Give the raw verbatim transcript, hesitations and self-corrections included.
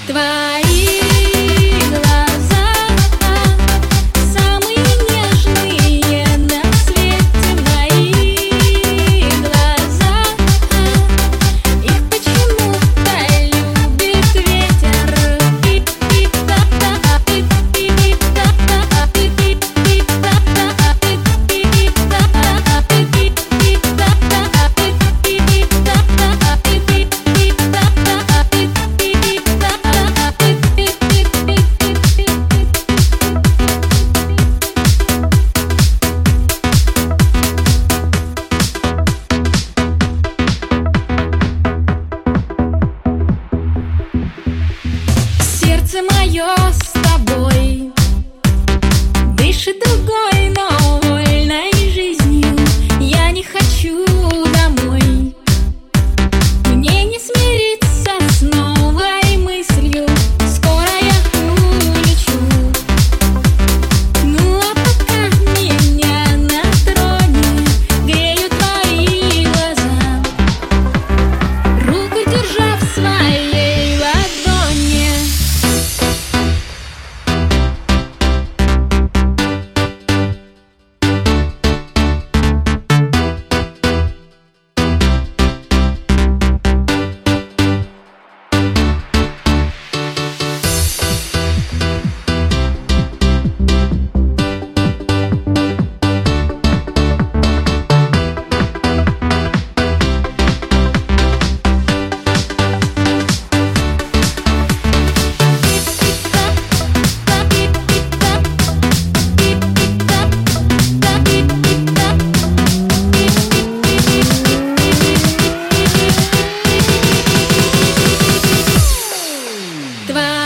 Твои глаза самые нежные на свете, мои глаза. Их почему-то любит ветер. Сердце мое с тобой дышит другой, но вольной жизнью. Я не хочу домой, мне не смириться с новой мыслью. Скоро я улечу, ну а пока меня на троне греют твои глаза, руку держа в своей ладони. Твои